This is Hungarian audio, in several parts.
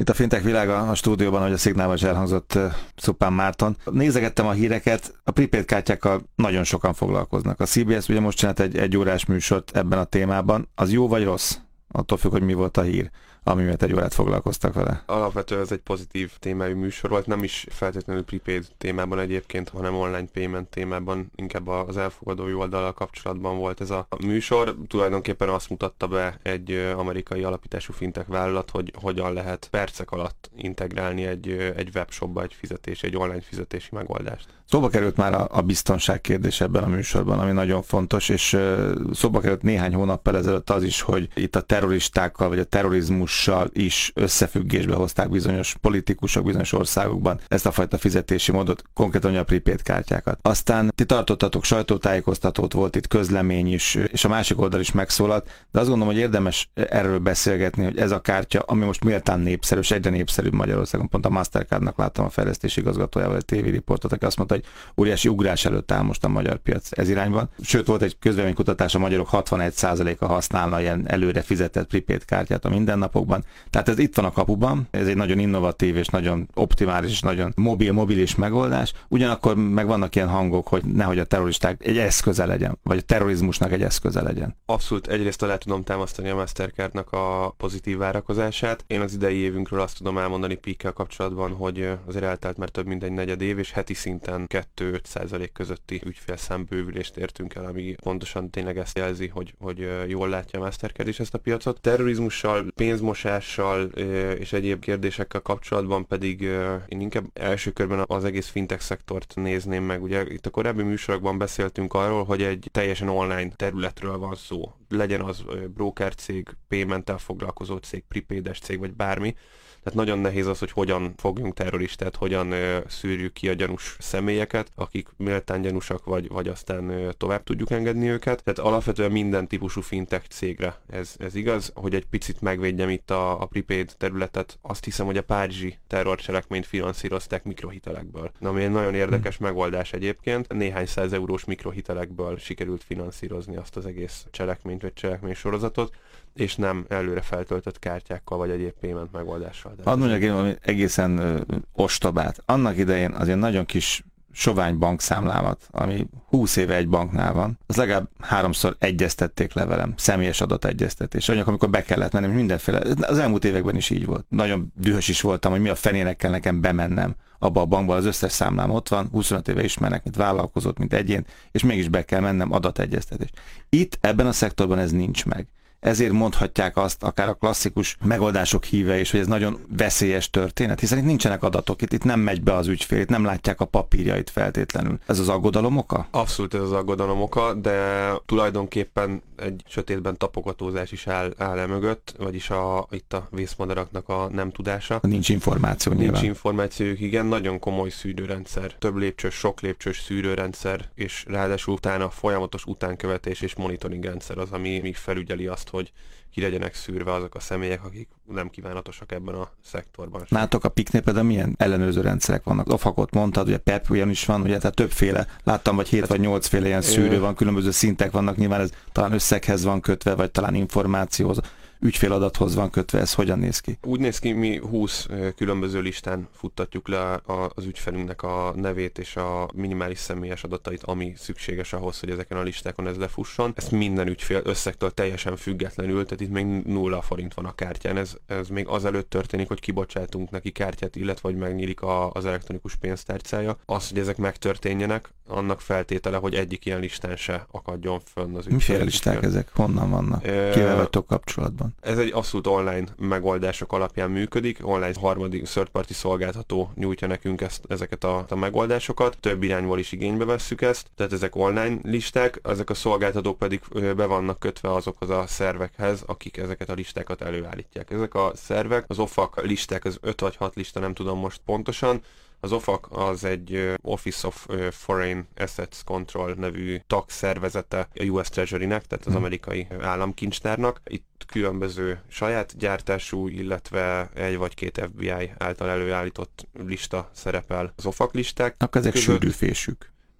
Itt a fintech világa a stúdióban, ahogy a szignálban is elhangzott Szupán Márton. Nézegettem a híreket, a prepaid kártyákkal nagyon sokan foglalkoznak. A CBS ugye most csinált egy órás műsort ebben a témában. Az jó vagy rossz? Attól függ, hogy mi volt a hír, ami miatt egy órát foglalkoztak vele. Alapvetően ez egy pozitív témájú műsor volt, nem is feltétlenül prepaid témában egyébként, hanem online payment témában, inkább az elfogadói oldallal kapcsolatban volt ez a műsor. Tulajdonképpen azt mutatta be egy amerikai alapítású fintech vállalat, hogy hogyan lehet percek alatt integrálni egy webshopba egy online fizetési megoldást. Szóba került már a biztonság kérdés ebben a műsorban, ami nagyon fontos, és szóba került néhány hónappal ezelőtt az is, hogy itt a terroristákkal vagy a terrorizmussal is összefüggésbe hozták bizonyos politikusok bizonyos országokban ezt a fajta fizetési módot, konkrétan a prepaid kártyákat. Aztán ti tartottatok sajtótájékoztatót, volt itt közlemény is, és a másik oldal is megszólalt, de azt gondolom, hogy érdemes erről beszélgetni, hogy ez a kártya, ami most méltán népszerű, és egyre népszerűbb Magyarországon, pont a Mastercardnak láttam a fejlesztési igazgatójával egy TV riportot, aki azt mondta, hogy óriási ugrás előtt áll most a magyar piac ez irányban. Sőt, volt egy közvéleménykutatás, a magyarok 61%-a használna ilyen előre fizetett prepaid kártyát a mindennapokban. Tehát ez itt van a kapuban, ez egy nagyon innovatív és nagyon optimális és nagyon mobilis megoldás. Ugyanakkor meg vannak ilyen hangok, hogy nehogy a terroristák egy eszköze legyen, vagy a terrorizmusnak egy eszköze legyen. Abszolút, egyrészt alá tudom támasztani a Mastercardnak a pozitív várakozását. Én az idei évünkről azt tudom elmondani peakkel kapcsolatban, hogy azért eltelt már több mint egy negyed év, és heti szinten 2-5% közötti ügyfélszámbővülést értünk el, ami pontosan tényleg ezt jelzi, hogy jól látja a Mastercard is ezt a piacot. Terrorizmussal, pénzmosással és egyéb kérdésekkel kapcsolatban pedig én inkább első körben az egész fintech szektort nézném meg. Ugye itt a korábbi műsorokban beszéltünk arról, hogy egy teljesen online területről van szó. Legyen az broker cég, paymenttel foglalkozó cég, prepaides cég, vagy bármi. Tehát nagyon nehéz az, hogy hogyan fogjunk terroristát, hogyan szűrjük ki a gyanús személyeket, akik méltán gyanúsak, vagy aztán tovább tudjuk engedni őket. Tehát alapvetően minden típusú fintech cégre ez igaz. Hogy egy picit megvédjem itt a prepaid területet, azt hiszem, hogy a párizsi terrorcselekményt finanszírozták mikrohitelekből. Ami egy nagyon érdekes megoldás egyébként. Néhány száz eurós mikrohitelekből sikerült finanszírozni azt az egész cselekményt vagy cselekménysorozatot, és nem előre feltöltött kártyákkal, vagy egyéb payment megoldással. Hadd mondjak én valami egészen ostobát. Annak idején azért nagyon kis sovány bankszámlámat, ami 20 éve egy banknál van, az legalább 3-szor egyeztették le velem, személyes adategyeztetés. Amikor be kellett mennem, mindenféle, az elmúlt években is így volt. Nagyon dühös is voltam, hogy mi a fenének kell nekem bemennem abba a bankba, az összes számlám ott van, 25 éve ismernek, mint vállalkozót, mint egyén, és mégis be kell mennem adategyeztetés. Itt, ebben a szektorban ez nincs meg. Ezért mondhatják azt akár a klasszikus megoldások híve is, hogy ez nagyon veszélyes történet, hiszen itt nincsenek adatok, itt nem megy be az ügyfél, itt nem látják a papírjait feltétlenül. Ez az aggodalom oka? Abszolút ez az aggodalom oka, de tulajdonképpen egy sötétben tapogatózás is áll mögött, vagyis itt a vészmadaraknak a nem tudása. Nincs információ nyilván. Nincs információjuk, igen, nagyon komoly szűrőrendszer, több lépcsős, sok lépcsős szűrőrendszer, és ráadásul utána folyamatos utánkövetés és monitoring rendszer az, ami felügyeli azt, hogy ki legyenek szűrve azok a személyek, akik nem kívánatosak ebben a szektorban. Látok a PIK-nél például milyen ellenőrző rendszerek vannak. OFAC-ot mondtad, ugye PEP olyan is van, ugye, tehát többféle, láttam, vagy 7 vagy 8 féle ilyen szűrő van, különböző szintek vannak, nyilván ez talán összeghez van kötve, vagy talán információhoz, ügyféladathoz van kötve, ez hogyan néz ki? Úgy néz ki, mi 20 különböző listán futtatjuk le az ügyfelünknek a nevét és a minimális személyes adatait, ami szükséges ahhoz, hogy ezeken a listákon ez lefusson. Ezt minden ügyfél összegtől teljesen függetlenül, tehát itt még 0 forint van a kártyán. Ez még azelőtt történik, hogy kibocsátunk neki kártyát, illetve hogy megnyílik az elektronikus pénztárcája. Az, hogy ezek megtörténjenek, annak feltétele, hogy egyik ilyen listán se akadjon fönn az ügyfél. Miféle listák ezek? Honnan vannak? Kivel vagytok kapcsolatban? Ez egy abszolút online megoldások alapján működik. Online harmadik third-party szolgáltató nyújtja nekünk ezeket a megoldásokat. Több irányból is igénybe vesszük ezt. Tehát ezek online listák, ezek a szolgáltatók pedig be vannak kötve azokhoz a szervekhez, akik ezeket a listákat előállítják. Ezek a szervek, az OFAC listák, az 5 vagy 6 lista, nem tudom most pontosan. Az OFAC az egy Office of Foreign Assets Control nevű tagszervezete a US Treasury-nek, tehát az amerikai államkincstárnak. Itt különböző saját gyártású, illetve egy vagy két FBI által előállított lista szerepel az OFAC listák. Ezek sűrűfésük.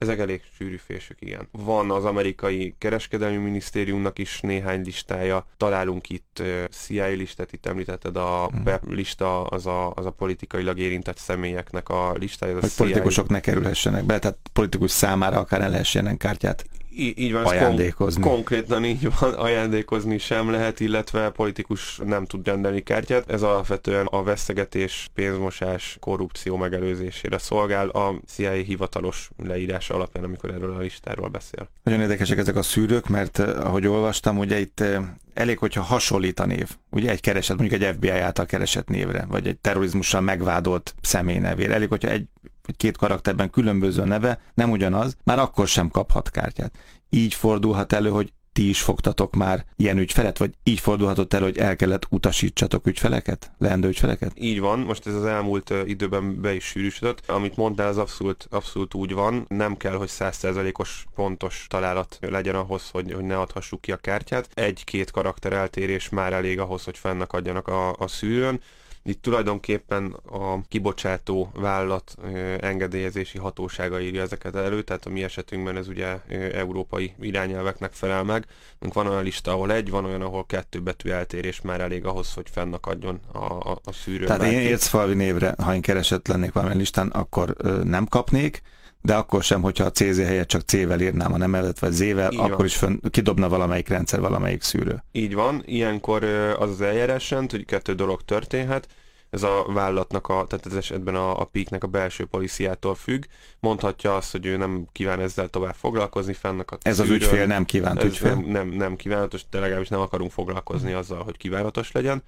Ezek elég sűrű fésük, igen. Van az amerikai kereskedelmi minisztériumnak is néhány listája, találunk itt CIA listát, itt említetted, a PEP lista, az a politikailag érintett személyeknek a listája. Hogy politikusok ne kerülhessenek be, tehát politikus számára akár ne lehessen kártyát így van, ajándékozni. Konkrétan így van, ajándékozni sem lehet, illetve politikus nem tud rendelni kártyát. Ez alapvetően a vesztegetés, pénzmosás, korrupció megelőzésére szolgál a CIA hivatalos leírása alapján, amikor erről a listáról beszél. Nagyon érdekesek ezek a szűrők, mert ahogy olvastam, ugye itt elég, hogyha hasonlít a név. Ugye egy kereset, mondjuk egy FBI által keresett névre, vagy egy terrorizmussal megvádolt személy nevére. Elég, hogyha egy vagy két karakterben különböző a neve, nem ugyanaz, már akkor sem kaphat kártyát. Így fordulhat elő, hogy ti is fogtatok már ilyen ügyfelet, vagy így fordulhatott elő, hogy el kellett utasítsatok ügyfeleket, leendő ügyfeleket? Így van, most ez az elmúlt időben be is sűrűsödött. Amit mondtál, az abszolút úgy van. Nem kell, hogy 100%-os pontos találat legyen ahhoz, hogy ne adhassuk ki a kártyát. Egy-két karakter eltérés már elég ahhoz, hogy fennakadjanak a szűrőn. Itt tulajdonképpen a kibocsátó vállalat engedélyezési hatósága írja ezeket elő, tehát a mi esetünkben ez ugye európai irányelveknek felel meg. Van olyan lista, ahol van olyan, ahol 2 betű eltérés már elég ahhoz, hogy fennakadjon a szűrőn. Tehát én Ércfalvi névre, ha én keresett lennék valamilyen listán, akkor nem kapnék, de akkor sem, hogyha a CZ helyett csak C-vel írnám a nemelet, vagy Z-vel, így akkor van. Is kidobna valamelyik rendszer, valamelyik szűrő. Így van, ilyenkor az eljárás rend, hogy 2 dolog történhet. Ez a vállalatnak, tehát ez esetben a PEAK-nek a belső políciától függ. Mondhatja azt, hogy ő nem kíván ezzel tovább foglalkozni, fennakadt. Ez az ügyfél nem kívánt ügyfél. Nem kívánatos, de legalábbis nem akarunk foglalkozni azzal, hogy kívánatos legyen.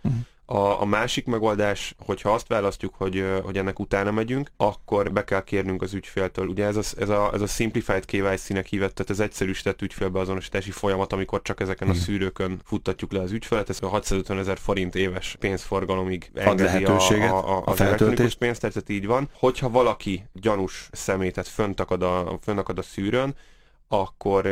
A másik megoldás, hogyha azt választjuk, hogy ennek utána megyünk, akkor be kell kérnünk az ügyféltől. Ugye ez a Simplified KYC-nek hívett, tehát ez egyszerűsített ügyfélbeazonosítási folyamat, amikor csak ezeken a szűrőkön futtatjuk le az ügyfelet. Ez a 650 000 forint éves pénzforgalomig engedi az elektronikus pénztárcát, így van. Hogyha valaki gyanús személyt fönnakad a szűrőn, akkor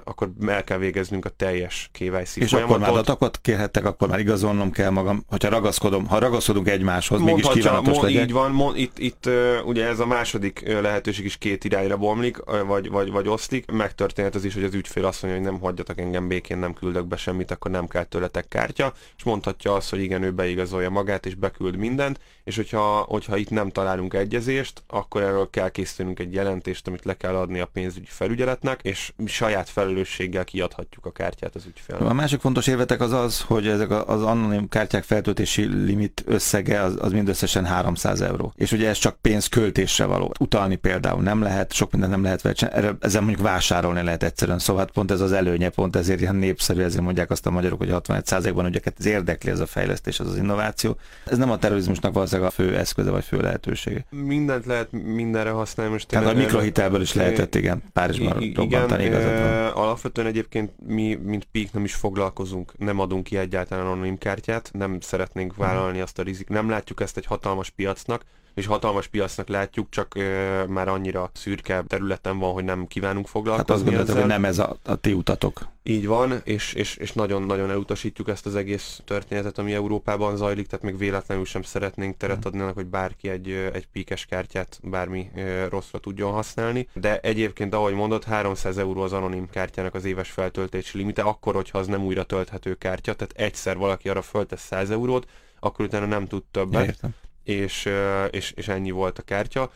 el kell végeznünk a teljes KYC folyamatot. És akkor már adatokat kérhettek, akkor már igazolnom kell magam, hogyha ragaszkodunk egymáshoz, mégis kívánatos legyek. Így van, itt ugye ez a második lehetőség is 2 irányra bomlik, vagy oszlik. Megtörténhet az is, hogy az ügyfél azt mondja, hogy nem hagyjatok engem békén, nem küldök be semmit, akkor nem kell tőletek kártya, és mondhatja azt, hogy igen, ő beigazolja magát, és beküld mindent, és hogyha itt nem találunk egyezést, akkor erről kell készítenünk egy jelentést, amit le kell adni a pénzügyi felügyeletnek, és saját felelősséggel kiadhatjuk a kártyát az ügyfélnek. A másik fontos érvetek az, hogy ezek az anonim kártyák feltöltési limit összege az mindösszesen 300 €. És ugye ez csak pénzköltésre való. Utalni például nem lehet, sok mindent nem lehet vele, ezzel mondjuk vásárolni lehet egyszerűen, szóval hát pont ez az előnye, pont ezért ilyen népszerű, ezért mondják azt a magyarok, hogy 61%-ban ügyeket ez érdekli, ez a fejlesztés, az innováció. Ez nem a terrorizmusnak valószínűleg a fő eszköze vagy fő lehetősége. Mindent lehet mindenre használni. Most tehát a mikrohitelből is lehetett, igen, Párizsban robbantani, igazad van. Alapvetően egyébként mi, mint PEAK nem is foglalkozunk, nem adunk ki egyáltalán anonim kártyát, nem szeretnénk vállalni azt a rizikót, nem látjuk ezt egy hatalmas piacnak, és hatalmas piacnak látjuk, csak már annyira szürke területen van, hogy nem kívánunk foglalkozni. Hát azt gondolod, hogy nem ez a ti utatok. Így van, és nagyon-nagyon elutasítjuk ezt az egész történetet, ami Európában zajlik, tehát még véletlenül sem szeretnénk teret adni annak, hogy bárki egy PEAK-es kártyát bármi rosszra tudjon használni. De egyébként, ahogy mondod, 300 € az anonim kártyának az éves feltöltési limite, akkor, hogyha az nem újra tölthető kártya, tehát egyszer valaki arra föltesz 100 €, akkor utána nem tud többet. Értem. És ennyi volt a kártya.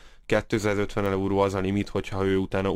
250 € az a limit, hogyha ő utána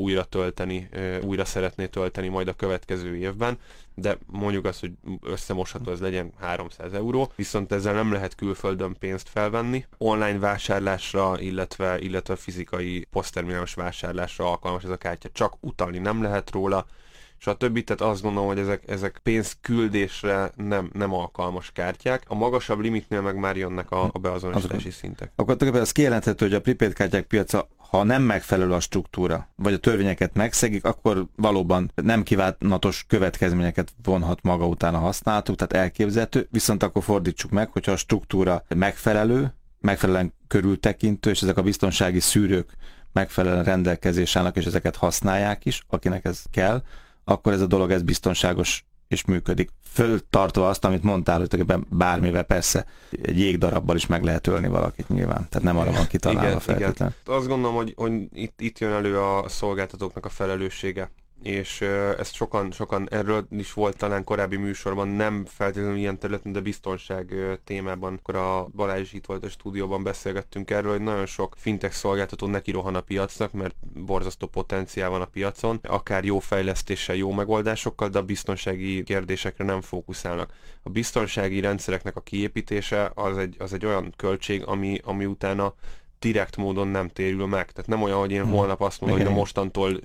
újra szeretné tölteni majd a következő évben, de mondjuk azt, hogy összemosható, ez legyen 300 €, viszont ezzel nem lehet külföldön pénzt felvenni. Online vásárlásra, illetve fizikai posztterminálos vásárlásra alkalmas ez a kártya, csak utalni nem lehet róla, és a többi, tehát azt gondolom, hogy ezek pénzküldésre nem alkalmas kártyák. A magasabb limitnél meg már jönnek a beazonosítási szintek. Akkor az kijelenthető, hogy a prepaid kártyák piaca, ha nem megfelelő a struktúra, vagy a törvényeket megszegik, akkor valóban nem kívánatos következményeket vonhat maga után a használatuk, tehát elképzelhető, viszont akkor fordítsuk meg, hogyha a struktúra megfelelően körültekintő, és ezek a biztonsági szűrők megfelelően rendelkezés állnak, és ezeket használják is, akinek ez kell, akkor ez a dolog biztonságos és működik. Föltartva azt, amit mondtál, hogy tulajdonképpen bármivel, persze egy jégdarabbal is meg lehet ölni valakit nyilván. Tehát nem arra van kitalálva feltétlenül. Azt gondolom, hogy itt jön elő a szolgáltatóknak a felelőssége. És ezt sokan erről is volt talán korábbi műsorban, nem feltétlenül ilyen területen, de biztonság témában, akkor a Balázs itt volt a stúdióban, beszélgettünk erről, hogy nagyon sok fintech szolgáltató neki rohan a piacnak, mert borzasztó potenciál van a piacon, akár jó fejlesztéssel, jó megoldásokkal, de a biztonsági kérdésekre nem fókuszálnak. A biztonsági rendszereknek a kiépítése az egy olyan költség, ami utána direkt módon nem térül meg. Tehát nem olyan, hogy én holnap azt mondom, hogy mostantól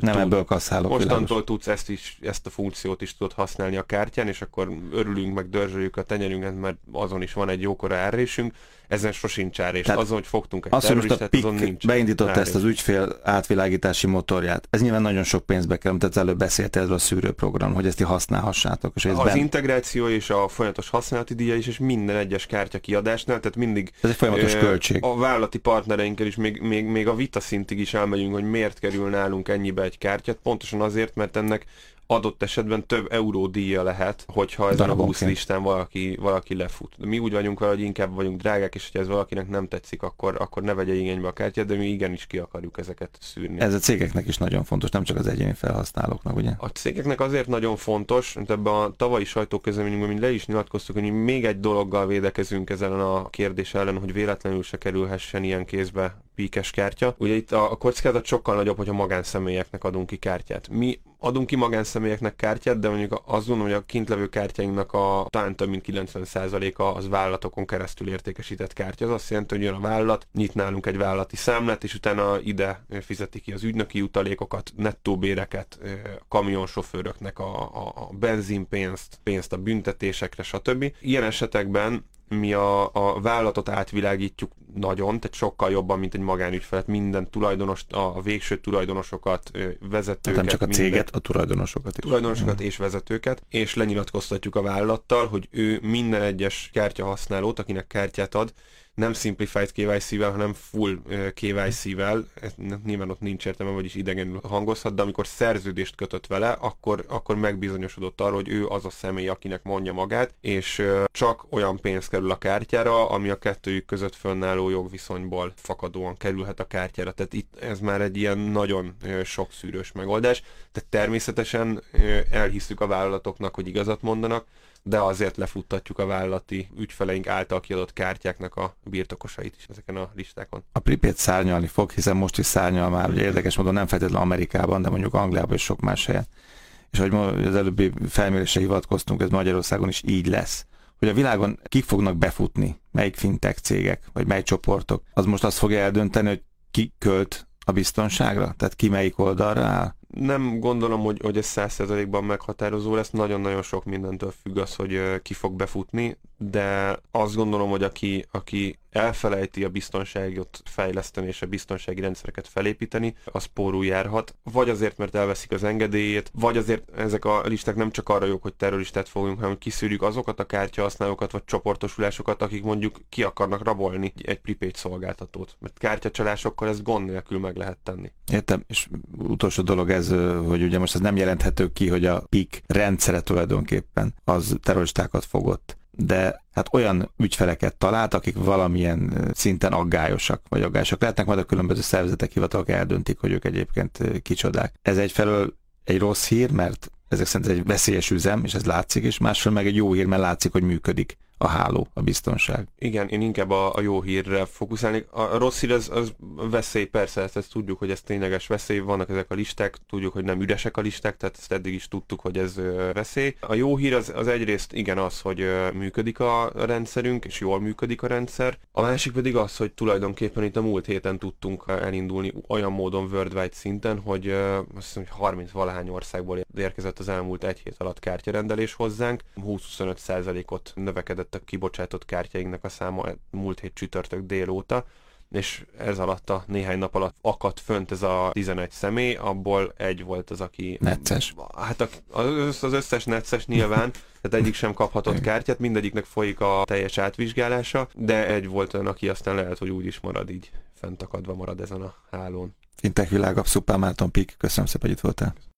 tudsz ezt a funkciót is tudod használni a kártyán, és akkor örülünk, meg dörzsöljük a tenyerünket, mert azon is van egy jókora árrésünk. Ezen sosincs árrés. Azon, hogy fogtunk egy terroristát, azon nincs. Beindította ezt az ügyfél átvilágítási motorját. Ez nyilván nagyon sok pénzbe kell, amit előbb beszélt erről a szűrőprogram, hogy ezt ti használhassátok. És az integráció és a folyamatos használati díja is, és minden egyes kártya kiadásnál, tehát mindig ez egy folyamatos költség. A vállalati partnereinkkel is még a vita szintig is elmegyünk, hogy miért kerül nálunk ennyibe egy kártyát, pontosan azért, mert ennek adott esetben több euródíja lehet, hogyha ezen a 20 listán valaki lefut. De mi úgy vagyunk vele, hogy inkább vagyunk drágák, és hogyha ez valakinek nem tetszik, akkor ne vegye igénybe a kártyát, de mi igenis ki akarjuk ezeket szűrni. Ez a cégeknek is nagyon fontos, nem csak az egyéni felhasználóknak, ugye? A cégeknek azért nagyon fontos, mert ebben a tavalyi sajtóközleményünkben mi le is nyilatkoztuk, hogy mi még egy dologgal védekezünk ezen a kérdés ellen, hogy véletlenül se kerülhessen ilyen kézbe píkes kártya. Ugye itt a kockázat sokkal nagyobb, hogy a magánszemélyeknek adunk ki kártyát. Mi adunk ki magánszemélyeknek kártyát, de mondjuk azt gondolom, hogy a kintlevő kártyáinknak talán több mint 90%-a az vállalatokon keresztül értékesített kártya. Az azt jelenti, hogy jön a vállalat, nyit nálunk egy vállalati számlát, és utána ide fizeti ki az ügynöki jutalékokat, nettó béreket, kamionsofőröknek a benzinpénzt a büntetésekre, stb. Ilyen esetekben mi a vállalatot átvilágítjuk nagyon, tehát sokkal jobban, mint egy magánügyfelet, minden tulajdonost, a végső tulajdonosokat, vezetőket. Nem csak a céget, a tulajdonosokat is. Tulajdonosokat és vezetőket, és lenyilatkoztatjuk a vállalattal, hogy ő minden egyes kártyahasználót, akinek kártyát ad, nem simplified KYC-vel, hanem full KYC-vel, nyilván ott nincs értelme, vagyis idegenül hangozhat, de amikor szerződést kötött vele, akkor megbizonyosodott arról, hogy ő az a személy, akinek mondja magát, és csak olyan pénz kerül a kártyára, ami a kettőjük között fönnálló jogviszonyból fakadóan kerülhet a kártyára. Tehát itt ez már egy ilyen nagyon sok szűrős megoldás. Tehát természetesen elhisszük a vállalatoknak, hogy igazat mondanak, de azért lefuttatjuk a vállalati ügyfeleink által kiadott kártyáknak a birtokosait is ezeken a listákon. A prepaid szárnyalni fog, hiszen most is szárnyal már, ugye érdekes módon nem feltétlenül Amerikában, de mondjuk Angliában és sok más helyen. És ahogy az előbbi felmérésre hivatkoztunk, ez Magyarországon is így lesz. Hogy a világon kik fognak befutni, melyik fintech cégek, vagy mely csoportok, az most azt fogja eldönteni, hogy ki költ a biztonságra? Tehát ki melyik oldalra áll? Nem gondolom, hogy ez 100%-ban meghatározó lesz, nagyon-nagyon sok mindentől függ az, hogy ki fog befutni, de azt gondolom, hogy aki elfelejti a biztonságot fejleszteni és a biztonsági rendszereket felépíteni, az pórul járhat, vagy azért, mert elveszik az engedélyét, vagy azért ezek a listák nem csak arra jók, hogy terroristát fogunk, hanem hogy kiszűrjük azokat a kártyahasználókat vagy csoportosulásokat, akik mondjuk ki akarnak rabolni egy prepaid szolgáltatót. Mert kártyacsalásokkal ezt gond nélkül meg lehet tenni. Értem, és utolsó dolog ez, hogy ugye most ez nem jelenthető ki, hogy a PIK rendszere tulajdonképpen az terroristákat fogott. De hát olyan ügyfeleket talált, akik valamilyen szinten aggályosak, vagy aggályosak lehetnek, majd a különböző szervezetek, hivatalok eldöntik, hogy ők egyébként kicsodák. Ez egyfelől egy rossz hír, mert ezek szerint egy veszélyes üzem, és ez látszik, és másfelől meg egy jó hír, mert látszik, hogy működik a háló, a biztonság. Igen, én inkább a jó hírre fókuszálnék. A rossz hír az veszély, persze, ezt tudjuk, hogy ez tényleges veszély, vannak ezek a listák, tudjuk, hogy nem üresek a listák, tehát ezt eddig is tudtuk, hogy ez veszély. A jó hír az egyrészt igen az, hogy működik a rendszerünk, és jól működik a rendszer. A másik pedig az, hogy tulajdonképpen itt a múlt héten tudtunk elindulni olyan módon worldwide szinten, hogy azt hiszem, hogy 30-valahány országból érkezett az elmúlt egy hét alatt kártyarendelés hozzánk. 20-25%-ot növekedett a kibocsátott kártyáinknak a száma múlt hét csütörtök délóta, és ez alatt a néhány nap alatt akadt fönt ez a 11 személy, abból egy volt az, aki... Necces. Hát az összes necces nyilván, tehát egyik sem kaphatott kártyát, mindegyiknek folyik a teljes átvizsgálása, de egy volt olyan, aki aztán lehet, hogy úgy is marad így, fentakadva marad ezen a hálón. Fintech világ, Szupán Márton Pik, köszönöm szépen, hogy itt voltál.